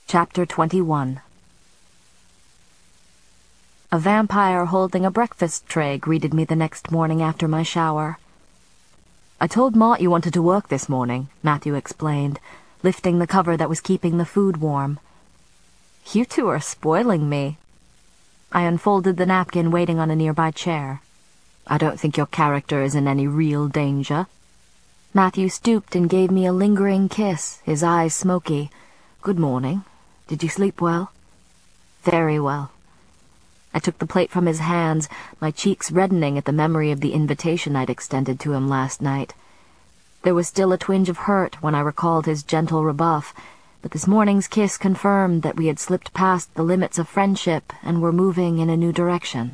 Chapter 21. A vampire holding a breakfast tray greeted me the next morning after my shower. "I told Mott you wanted to work this morning," Matthew explained, lifting the cover that was keeping the food warm. "You two are spoiling me." I unfolded the napkin waiting on a nearby chair. "I don't think your character is in any real danger." Matthew stooped and gave me a lingering kiss, his eyes smoky. "Good morning. Did you sleep well?" "Very well." I took the plate from his hands, my cheeks reddening at the memory of the invitation I'd extended to him last night. There was still a twinge of hurt when I recalled his gentle rebuff, but this morning's kiss confirmed that we had slipped past the limits of friendship and were moving in a new direction.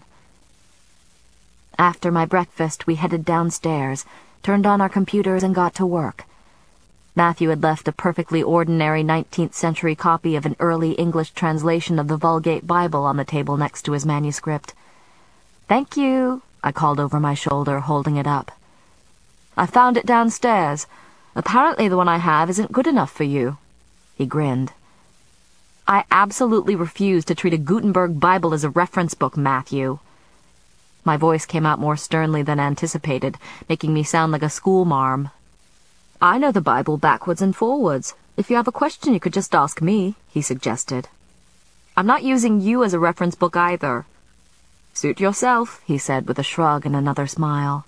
After my breakfast, we headed downstairs, turned on our computers, and got to work. Matthew had left a perfectly ordinary 19th century copy of an early English translation of the Vulgate Bible on the table next to his manuscript. "Thank you," I called over my shoulder, holding it up. "I found it downstairs. Apparently the one I have isn't good enough for you." He grinned. "I absolutely refuse to treat a Gutenberg Bible as a reference book, Matthew." My voice came out more sternly than anticipated, making me sound like a schoolmarm. "I know the Bible backwards and forwards. If you have a question, you could just ask me," he suggested. "I'm not using you as a reference book either." "Suit yourself," he said with a shrug and another smile.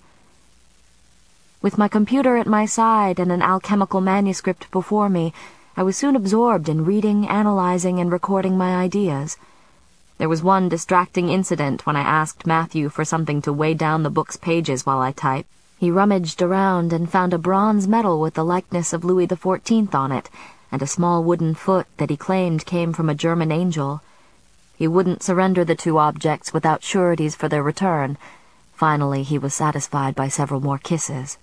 With my computer at my side and an alchemical manuscript before me, I was soon absorbed in reading, analyzing, and recording my ideas. There was one distracting incident when I asked Matthew for something to weigh down the book's pages while I typed. He rummaged around and found a bronze medal with the likeness of Louis XIV on it, and a small wooden foot that he claimed came from a German angel. He wouldn't surrender the two objects without sureties for their return. Finally, he was satisfied by several more kisses.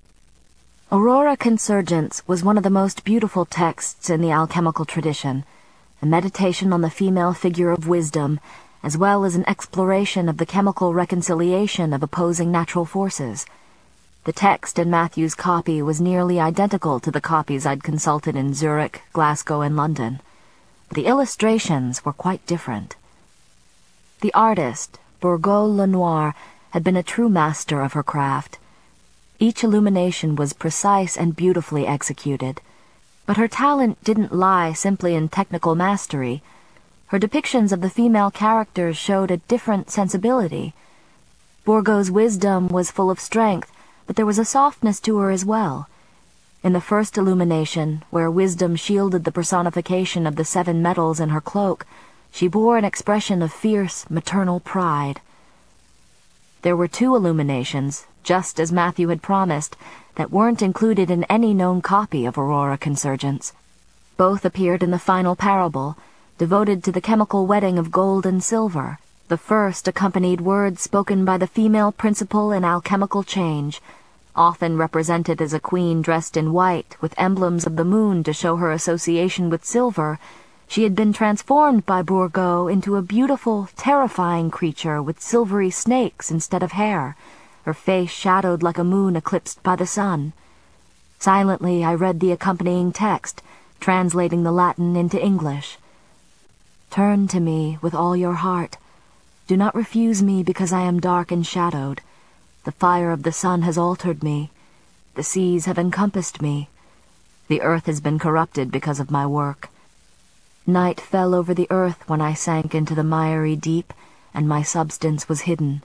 Aurora Consurgens was one of the most beautiful texts in the alchemical tradition, a meditation on the female figure of wisdom, as well as an exploration of the chemical reconciliation of opposing natural forces. The text in Matthew's copy was nearly identical to the copies I'd consulted in Zurich, Glasgow, and London. But the illustrations were quite different. The artist, Bourgeau Lenoir, had been a true master of her craft. Each illumination was precise and beautifully executed. But her talent didn't lie simply in technical mastery. Her depictions of the female characters showed a different sensibility. Bourgeau's wisdom was full of strength, but there was a softness to her as well. In the first illumination, where wisdom shielded the personification of the 7 metals in her cloak, she bore an expression of fierce, maternal pride. There were 2 illuminations, just as Matthew had promised, that weren't included in any known copy of Aurora Consurgens. Both appeared in the final parable, devoted to the chemical wedding of gold and silver. The first accompanied words spoken by the female principle in alchemical change, often represented as a queen dressed in white with emblems of the moon to show her association with silver. She had been transformed by Bourgeau into a beautiful, terrifying creature with silvery snakes instead of hair, her face shadowed like a moon eclipsed by the sun. Silently I read the accompanying text, translating the Latin into English. "Turn to me with all your heart. Do not refuse me because I am dark and shadowed. The fire of the sun has altered me. The seas have encompassed me. The earth has been corrupted because of my work. Night fell over the earth when I sank into the miry deep, and my substance was hidden.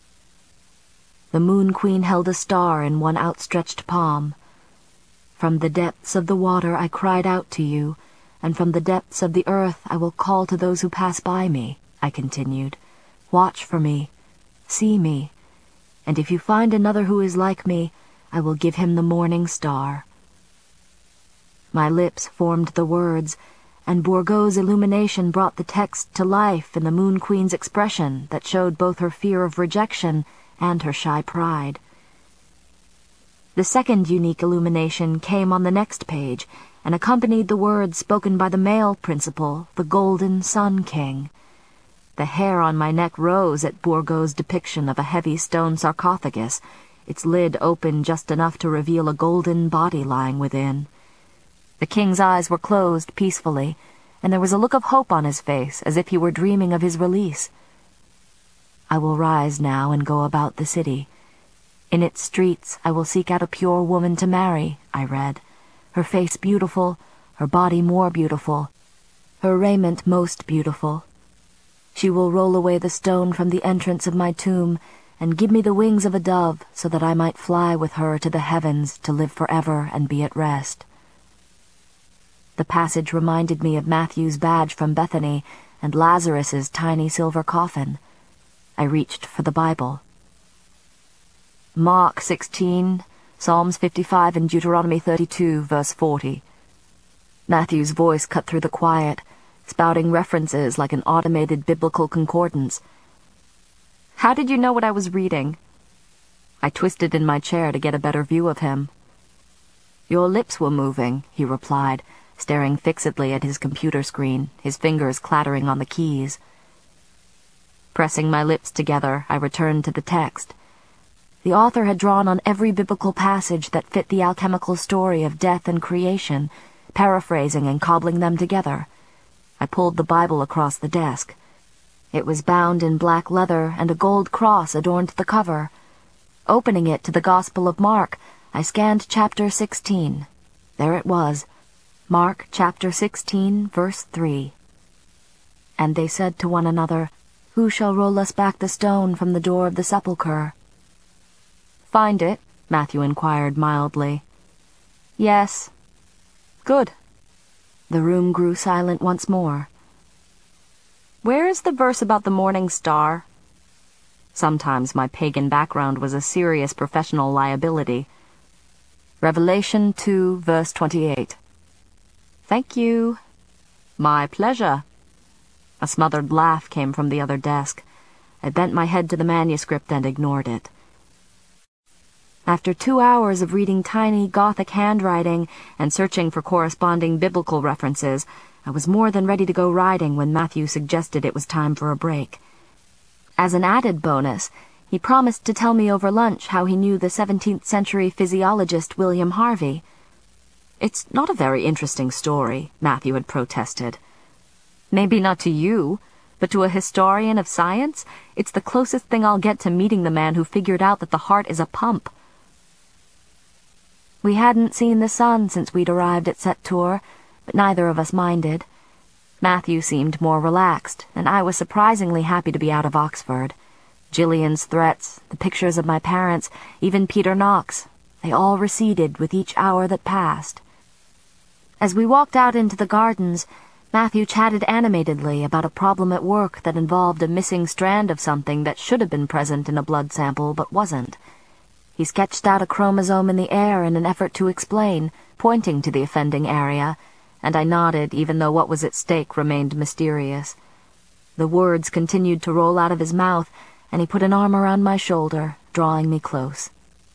The Moon Queen held a star in one outstretched palm. From the depths of the water I cried out to you, and from the depths of the earth I will call to those who pass by me," I continued. "Watch for me, see me, and if you find another who is like me, I will give him the morning star." My lips formed the words, and Bourgeau's illumination brought the text to life in the Moon Queen's expression that showed both her fear of rejection and her shy pride. The second unique illumination came on the next page and accompanied the words spoken by the male principle, the Golden Sun King. The hair on my neck rose at Bourgeau's depiction of a heavy stone sarcophagus, its lid open just enough to reveal a golden body lying within. The king's eyes were closed peacefully, and there was a look of hope on his face, as if he were dreaming of his release. "I will rise now and go about the city. In its streets I will seek out a pure woman to marry," I read, "her face beautiful, her body more beautiful, her raiment most beautiful. She will roll away the stone from the entrance of my tomb, and give me the wings of a dove, so that I might fly with her to the heavens to live forever and be at rest." The passage reminded me of Matthew's badge from Bethany and Lazarus's tiny silver coffin. I reached for the Bible. Mark 16, Psalms 55 and Deuteronomy 32, verse 40. Matthew's voice cut through the quiet, spouting references like an automated biblical concordance. "How did you know what I was reading?" I twisted in my chair to get a better view of him. "Your lips were moving," he replied, staring fixedly at his computer screen, his fingers clattering on the keys. Pressing my lips together, I returned to the text. The author had drawn on every biblical passage that fit the alchemical story of death and creation, paraphrasing and cobbling them together. I pulled the Bible across the desk. It was bound in black leather, and a gold cross adorned the cover. Opening it to the Gospel of Mark, I scanned chapter 16. There it was, Mark chapter 16, verse 3. "And they said to one another, 'Who shall roll us back the stone from the door of the sepulchre?'" "Find it?" Matthew inquired mildly. "Yes." "Good." The room grew silent once more. "Where is the verse about the morning star?" Sometimes my pagan background was a serious professional liability. Revelation 2, verse 28. "Thank you." "My pleasure." A smothered laugh came from the other desk. I bent my head to the manuscript and ignored it. After 2 hours of reading tiny Gothic handwriting and searching for corresponding biblical references, I was more than ready to go riding when Matthew suggested it was time for a break. As an added bonus, he promised to tell me over lunch how he knew the 17th century physiologist William Harvey. "It's not a very interesting story," Matthew had protested. "Maybe not to you, but to a historian of science, it's the closest thing I'll get to meeting the man who figured out that the heart is a pump." We hadn't seen the sun since we'd arrived at Sept-Tours, but neither of us minded. Matthew seemed more relaxed, and I was surprisingly happy to be out of Oxford. Gillian's threats, the pictures of my parents, even Peter Knox, they all receded with each hour that passed. As we walked out into the gardens, Matthew chatted animatedly about a problem at work that involved a missing strand of something that should have been present in a blood sample but wasn't. He sketched out a chromosome in the air in an effort to explain, pointing to the offending area, and I nodded even though what was at stake remained mysterious. The words continued to roll out of his mouth, and he put an arm around my shoulder, drawing me close.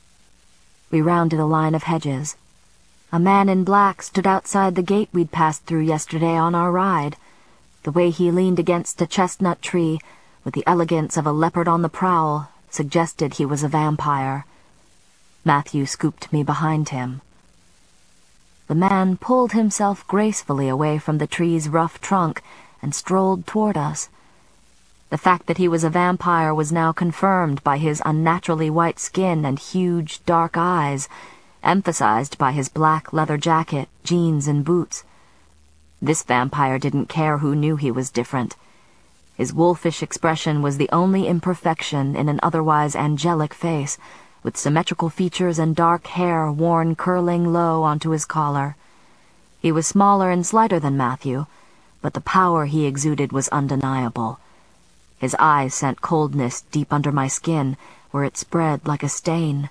We rounded a line of hedges. A man in black stood outside the gate we'd passed through yesterday on our ride. The way he leaned against a chestnut tree, with the elegance of a leopard on the prowl, suggested he was a vampire. Matthew scooped me behind him. The man pulled himself gracefully away from the tree's rough trunk and strolled toward us. The fact that he was a vampire was now confirmed by his unnaturally white skin and huge, dark eyes, emphasized by his black leather jacket, jeans, and boots. This vampire didn't care who knew he was different. His wolfish expression was the only imperfection in an otherwise angelic face, with symmetrical features and dark hair worn curling low onto his collar. He was smaller and slighter than Matthew, but the power he exuded was undeniable. His eyes sent coldness deep under my skin, where it spread like a stain.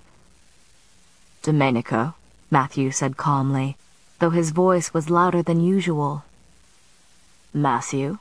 "Domenico," Matthew said calmly, though his voice was louder than usual. "Matthew?"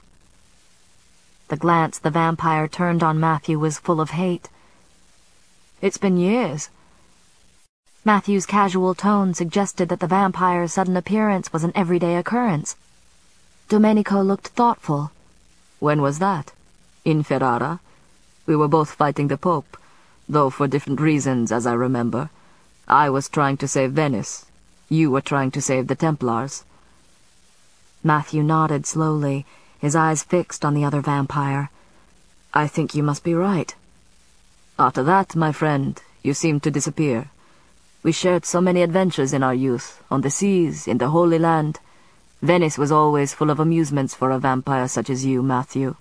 The glance the vampire turned on Matthew was full of hate. "It's been years." Matthew's casual tone suggested that the vampire's sudden appearance was an everyday occurrence. Domenico looked thoughtful. "When was that?" "In Ferrara. We were both fighting the Pope, though for different reasons, as I remember. I was trying to save Venice. You were trying to save the Templars." Matthew nodded slowly, his eyes fixed on the other vampire. "I think you must be right." "After that, my friend, you seemed to disappear. We shared so many adventures in our youth, on the seas, in the Holy Land. Venice was always full of amusements for a vampire such as you, Matthew."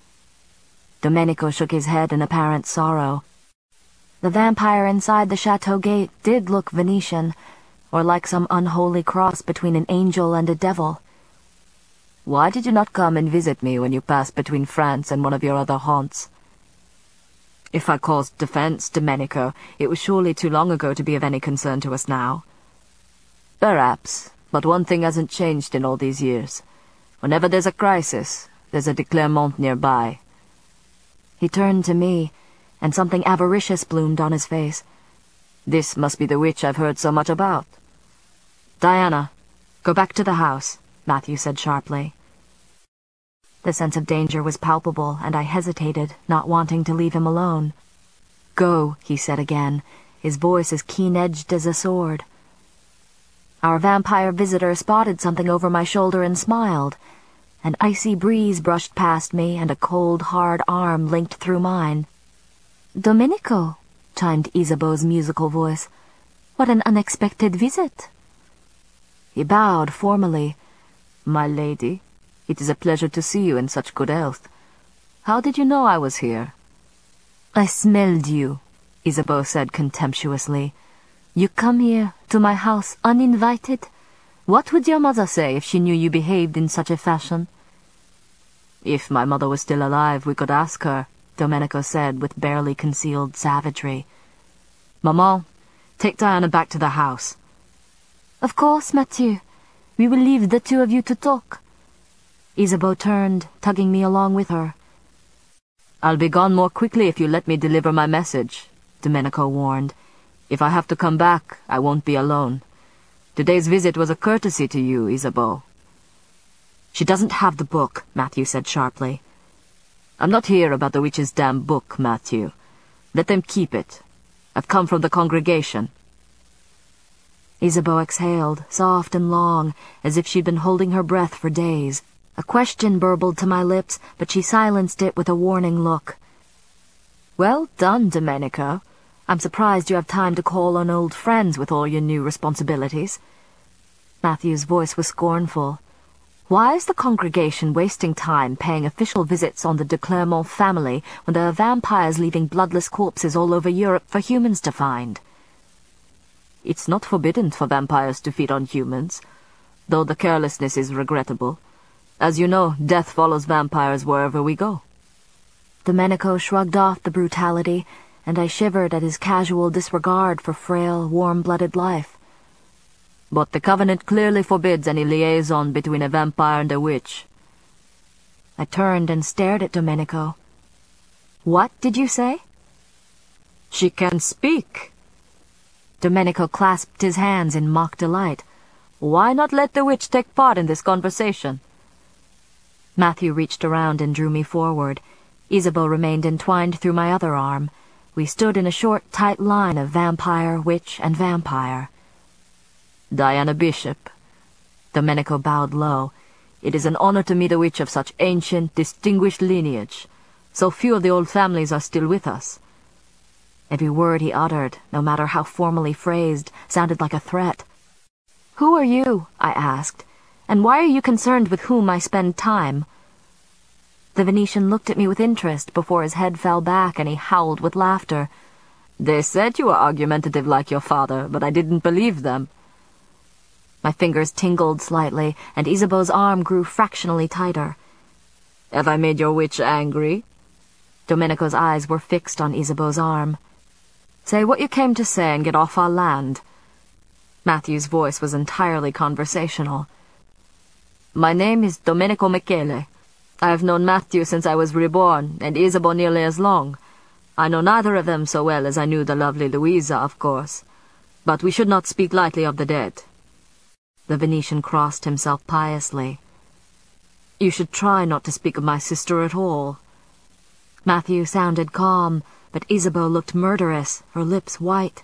Domenico shook his head in apparent sorrow. The vampire inside the chateau gate did look Venetian, or like some unholy cross between an angel and a devil. "Why did you not come and visit me when you passed between France and one of your other haunts?" "If I caused defense, Domenico, it was surely too long ago to be of any concern to us now." "Perhaps, but one thing hasn't changed in all these years. Whenever there's a crisis, there's a de Clermont nearby." He turned to me, and something avaricious bloomed on his face. "This must be the witch I've heard so much about." "Diana, go back to the house," Matthew said sharply. The sense of danger was palpable, and I hesitated, not wanting to leave him alone. "Go," he said again, his voice as keen-edged as a sword. Our vampire visitor spotted something over my shoulder and smiled. An icy breeze brushed past me, and a cold, hard arm linked through mine. "Domenico," chimed Isabeau's musical voice. "What an unexpected visit." He bowed formally. "My lady, it is a pleasure to see you in such good health. How did you know I was here?" "I smelled you," Isabeau said contemptuously. "You come here, to my house, uninvited? What would your mother say if she knew you behaved in such a fashion?" "If my mother was still alive, we could ask her," Domenico said with barely concealed savagery. "Maman, take Diana back to the house." "Of course, Mathieu. We will leave the two of you to talk." Isabeau turned, tugging me along with her. "I'll be gone more quickly if you let me deliver my message," Domenico warned. "If I have to come back, I won't be alone. Today's visit was a courtesy to you, Isabeau." "She doesn't have the book," Matthew said sharply. "I'm not here about the witch's damn book, Matthew. Let them keep it. I've come from the congregation." Isabeau exhaled, soft and long, as if she'd been holding her breath for days. A question burbled to my lips, but she silenced it with a warning look. "Well done, Domenico. I'm surprised you have time to call on old friends with all your new responsibilities." Matthew's voice was scornful. "Why is the congregation wasting time paying official visits on the de Clermont family when there are vampires leaving bloodless corpses all over Europe for humans to find?" "It's not forbidden for vampires to feed on humans, though the carelessness is regrettable. As you know, death follows vampires wherever we go." Domenico shrugged off the brutality, and I shivered at his casual disregard for frail, warm-blooded life. "But the Covenant clearly forbids any liaison between a vampire and a witch." I turned and stared at Domenico. "What did you say?" "She can speak." Domenico clasped his hands in mock delight. "Why not let the witch take part in this conversation?" Matthew reached around and drew me forward. Isabeau remained entwined through my other arm. We stood in a short, tight line of vampire, witch, and vampire. "Diana Bishop." Domenico bowed low. "It is an honor to meet a witch of such ancient, distinguished lineage. So few of the old families are still with us." Every word he uttered, no matter how formally phrased, sounded like a threat. "Who are you?" I asked. "And why are you concerned with whom I spend time?" The Venetian looked at me with interest before his head fell back and he howled with laughter. "They said you were argumentative like your father, but I didn't believe them." My fingers tingled slightly, and Isabeau's arm grew fractionally tighter. "Have I made your witch angry?" Domenico's eyes were fixed on Isabeau's arm. "Say what you came to say and get off our land." Matthew's voice was entirely conversational. "My name is Domenico Michele. I have known Matthew since I was reborn, and Isabeau nearly as long. I know neither of them so well as I knew the lovely Louisa, of course. But we should not speak lightly of the dead." The Venetian crossed himself piously. "You should try not to speak of my sister at all." Matthew sounded calm, but Isabeau looked murderous, her lips white.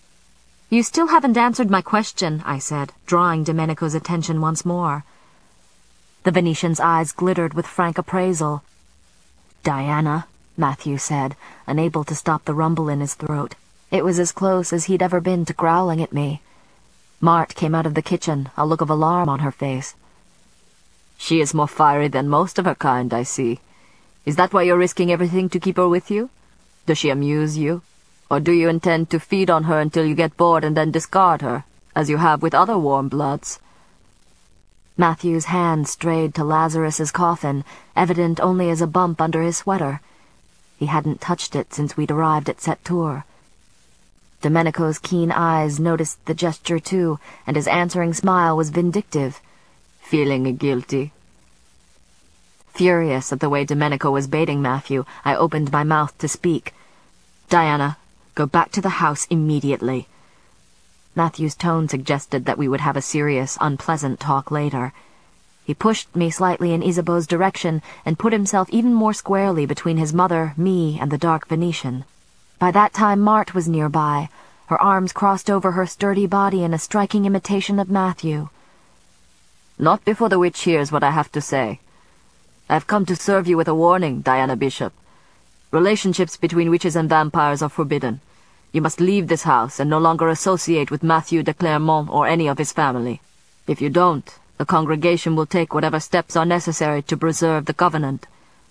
"You still haven't answered my question," I said, drawing Domenico's attention once more. The Venetian's eyes glittered with frank appraisal. "Diana," Matthew said, unable to stop the rumble in his throat. It was as close as he'd ever been to growling at me. Mart came out of the kitchen, a look of alarm on her face. "She is more fiery than most of her kind, I see. Is that why you're risking everything to keep her with you? Does she amuse you? Or do you intend to feed on her until you get bored and then discard her, as you have with other warm bloods?" Matthew's hand strayed to Lazarus's coffin, evident only as a bump under his sweater. He hadn't touched it since we'd arrived at Sept-Tours. Domenico's keen eyes noticed the gesture too, and his answering smile was vindictive. "Feeling guilty?" Furious at the way Domenico was baiting Matthew, I opened my mouth to speak. "Diana, go back to the house immediately." Matthew's tone suggested that we would have a serious, unpleasant talk later. He pushed me slightly in Isabeau's direction and put himself even more squarely between his mother, me, and the dark Venetian. By that time Mart was nearby, her arms crossed over her sturdy body in a striking imitation of Matthew. "Not before the witch hears what I have to say. I've come to serve you with a warning, Diana Bishop. Relationships between witches and vampires are forbidden. You must leave this house and no longer associate with Matthew de Clermont or any of his family. If you don't, the congregation will take whatever steps are necessary to preserve the covenant."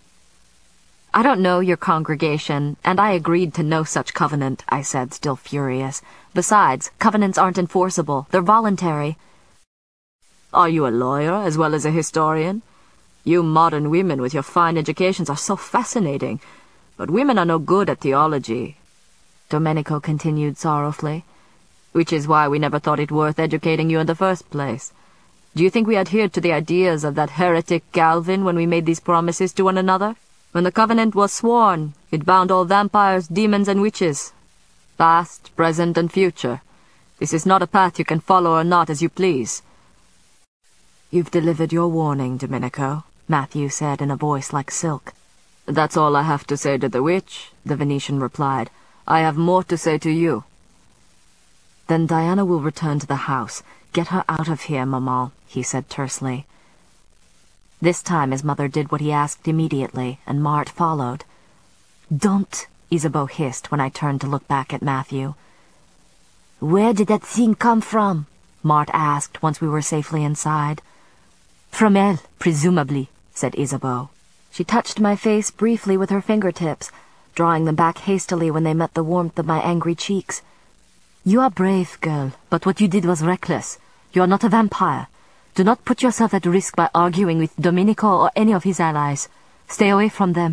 "I don't know your congregation, and I agreed to no such covenant," I said, still furious. "Besides, covenants aren't enforceable. They're voluntary." "Are you a lawyer as well as a historian? You modern women with your fine educations are so fascinating, but women are no good at theology," Domenico continued sorrowfully. "Which is why we never thought it worth educating you in the first place. Do you think we adhered to the ideas of that heretic Calvin when we made these promises to one another? When the covenant was sworn, it bound all vampires, demons, and witches. Past, present, and future. This is not a path you can follow or not as you please." "You've delivered your warning, Domenico," Matthew said in a voice like silk. "That's all I have to say to the witch," the Venetian replied. "I have more to say to you." "Then Diana will return to the house. Get her out of here, Maman," he said tersely. This time his mother did what he asked immediately, and Mart followed. "Don't," Isabeau hissed when I turned to look back at Matthew. "Where did that thing come from?" Mart asked once we were safely inside. "From Elle, presumably," said Isabeau. She touched my face briefly with her fingertips, drawing them back hastily when they met the warmth of my angry cheeks. "You are brave, girl, but what you did was reckless. You are not a vampire. Do not put yourself at risk by arguing with Domenico or any of his allies. Stay away from them."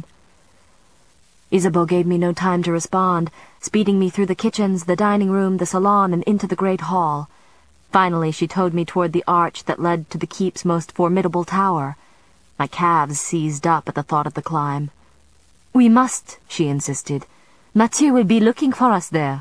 Isabeau gave me no time to respond, speeding me through the kitchens, the dining room, the salon, and into the great hall. Finally, she towed me toward the arch that led to the keep's most formidable tower. My calves seized up at the thought of the climb. "We must," she insisted. "Mathieu will be looking for us there."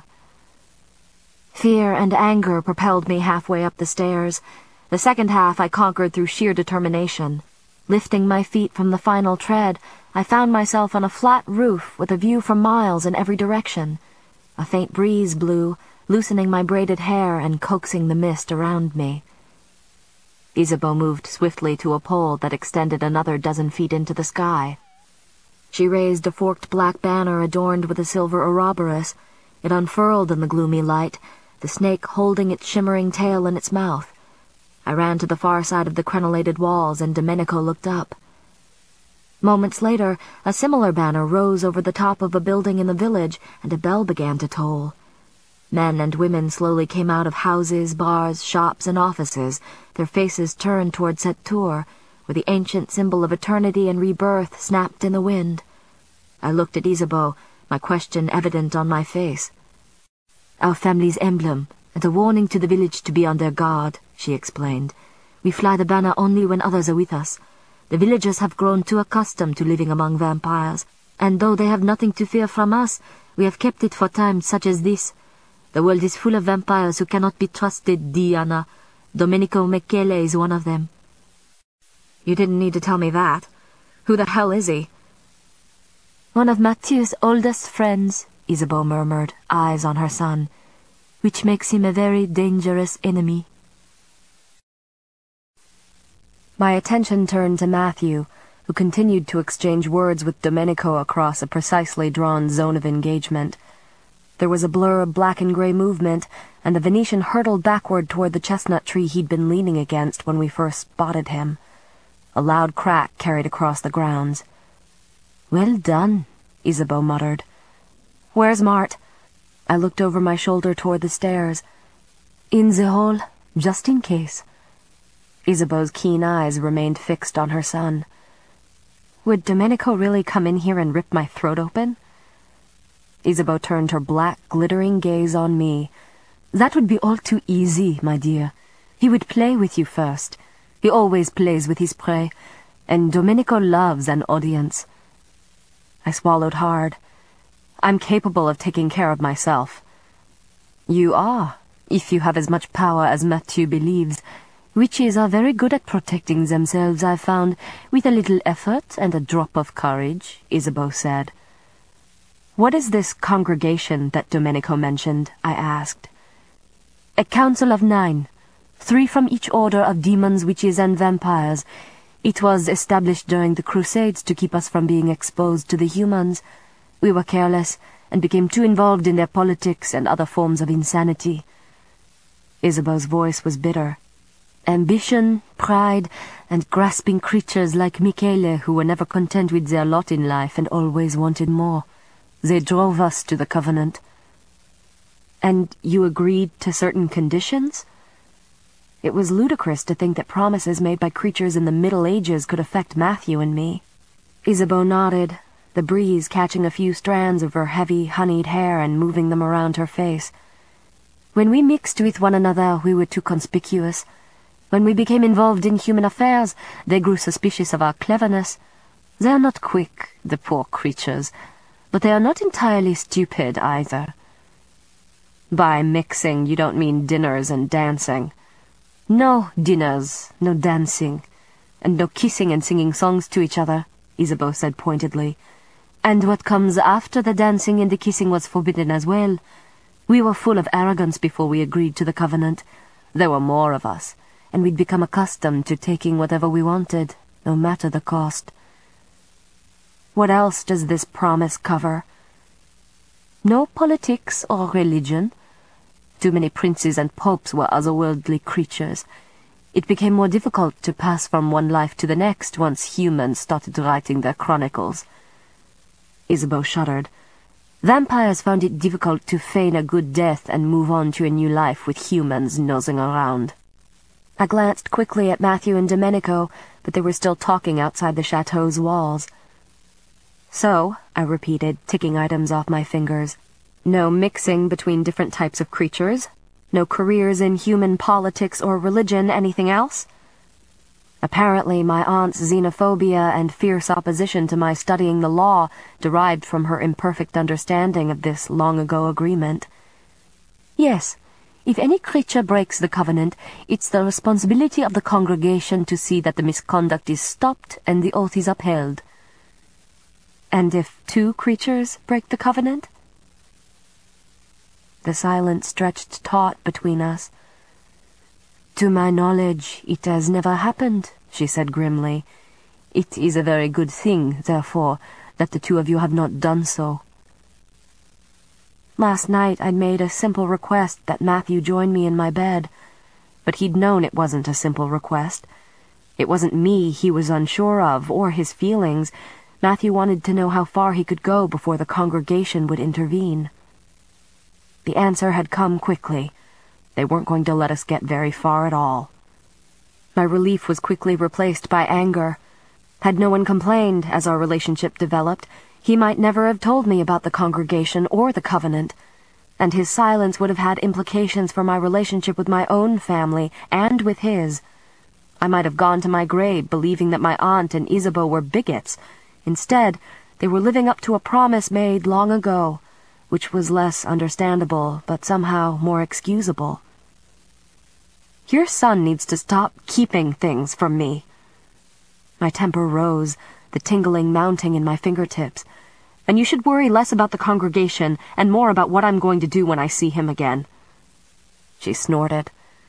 Fear and anger propelled me halfway up the stairs. The second half I conquered through sheer determination. Lifting my feet from the final tread, I found myself on a flat roof with a view for miles in every direction. A faint breeze blew, loosening my braided hair and coaxing the mist around me. Isabeau moved swiftly to a pole that extended another dozen feet into the sky. She raised a forked black banner adorned with a silver Ouroboros. It unfurled in the gloomy light, the snake holding its shimmering tail in its mouth. I ran to the far side of the crenellated walls, and Domenico looked up. Moments later, a similar banner rose over the top of a building in the village, and a bell began to toll. Men and women slowly came out of houses, bars, shops, and offices, their faces turned toward Sept-Tours, where the ancient symbol of eternity and rebirth snapped in the wind. I looked at Isabeau, my question evident on my face. "Our family's emblem, and a warning to the village to be on their guard," she explained. "We fly the banner only when others are with us. The villagers have grown too accustomed to living among vampires, and though they have nothing to fear from us, we have kept it for times such as this. The world is full of vampires who cannot be trusted, Diana. Domenico Michele is one of them." "You didn't need to tell me that. Who the hell is he?" "One of Mathieu's oldest friends," Isabeau murmured, eyes on her son, "which makes him a very dangerous enemy." My attention turned to Matthew, who continued to exchange words with Domenico across a precisely drawn zone of engagement. There was a blur of black and gray movement, and the Venetian hurtled backward toward the chestnut tree he'd been leaning against when we first spotted him. A loud crack carried across the grounds. "Well done," Isabeau muttered. "Where's Mart?" I looked over my shoulder toward the stairs. "In the hall, just in case." Isabeau's keen eyes remained fixed on her son. "Would Domenico really come in here and rip my throat open?" Isabeau turned her black, glittering gaze on me. "That would be all too easy, my dear. He would play with you first. He always plays with his prey, and Domenico loves an audience." I swallowed hard. "I'm capable of taking care of myself." "You are, if you have as much power as Mathieu believes. Witches are very good at protecting themselves, I've found, with a little effort and a drop of courage," Isabeau said. "What is this congregation that Domenico mentioned?" I asked. "A council of 9, 3 from each order of demons, witches, and vampires. It was established during the Crusades to keep us from being exposed to the humans. We were careless and became too involved in their politics and other forms of insanity." Isabeau's voice was bitter. "Ambition, pride, and grasping creatures like Michele, who were never content with their lot in life and always wanted more. They drove us to the Covenant." "And you agreed to certain conditions?" It was ludicrous to think that promises made by creatures in the Middle Ages could affect Matthew and me. Isabeau nodded, the breeze catching a few strands of her heavy, honeyed hair and moving them around her face. "When we mixed with one another, we were too conspicuous. When we became involved in human affairs, they grew suspicious of our cleverness. They are not quick, the poor creatures, but they are not entirely stupid either." "By mixing, you don't mean dinners and dancing?" "No dinners, no dancing, and no kissing and singing songs to each other," Isabeau said pointedly. "And what comes after the dancing and the kissing was forbidden as well. We were full of arrogance before we agreed to the Covenant. There were more of us, and we'd become accustomed to taking whatever we wanted, no matter the cost." "What else does this promise cover?" "No politics or religion. Too many princes and popes were otherworldly creatures. It became more difficult to pass from one life to the next once humans started writing their chronicles." Isabeau shuddered. "Vampires found it difficult to feign a good death and move on to a new life with humans nosing around." I glanced quickly at Matthew and Domenico, but they were still talking outside the chateau's walls. "So," I repeated, ticking items off my fingers, "no mixing between different types of creatures? No careers in human politics or religion, anything else?" Apparently my aunt's xenophobia and fierce opposition to my studying the law derived from her imperfect understanding of this long-ago agreement. "Yes, if any creature breaks the Covenant, it's the responsibility of the congregation to see that the misconduct is stopped and the oath is upheld." "And if 2 creatures break the Covenant?" The silence stretched taut between us. "To my knowledge, it has never happened," she said grimly. "It is a very good thing, therefore, that the 2 of you have not done so." Last night I'd made a simple request that Matthew join me in my bed, but he'd known it wasn't a simple request. It wasn't me he was unsure of, or his feelings. Matthew wanted to know how far he could go before the congregation would intervene. The answer had come quickly. They weren't going to let us get very far at all. My relief was quickly replaced by anger. Had no one complained as our relationship developed, he might never have told me about the congregation or the Covenant, and his silence would have had implications for my relationship with my own family and with his. I might have gone to my grave believing that my aunt and Isabeau were bigots. Instead, they were living up to a promise made long ago, which was less understandable, but somehow more excusable. "Your son needs to stop keeping things from me." My temper rose, the tingling mounting in my fingertips. "And you should worry less about the congregation and more about what I'm going to do when I see him again." She snorted.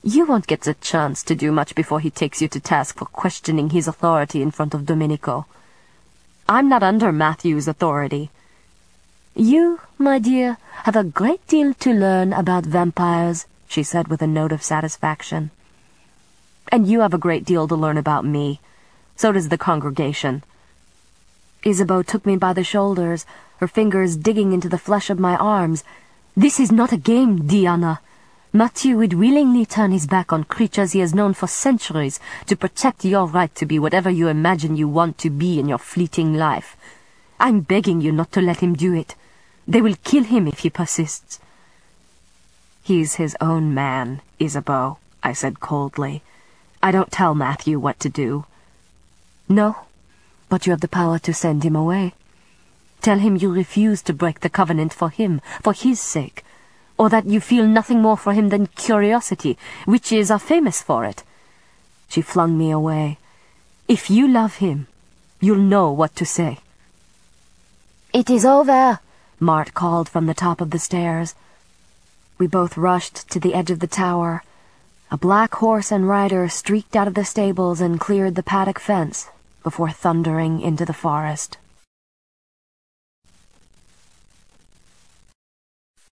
You won't get the chance to do much before he takes you to task for questioning his authority in front of Domenico. I'm not under Matthew's authority. You, my dear, have a great deal to learn about vampires, she said with a note of satisfaction. And you have a great deal to learn about me. So does the congregation. Isabeau took me by the shoulders, her fingers digging into the flesh of my arms. This is not a game, Diana. Matthew would willingly turn his back on creatures he has known for centuries to protect your right to be whatever you imagine you want to be in your fleeting life. I'm begging you not to let him do it. They will kill him if he persists. He's his own man, Isabeau, I said coldly. I don't tell Matthew what to do. No, but you have the power to send him away. Tell him you refuse to break the covenant for him, for his sake, or that you feel nothing more for him than curiosity, witches are famous for it. She flung me away. If you love him, you'll know what to say. It is over, Mart called from the top of the stairs. We both rushed to the edge of the tower. A black horse and rider streaked out of the stables and cleared the paddock fence before thundering into the forest.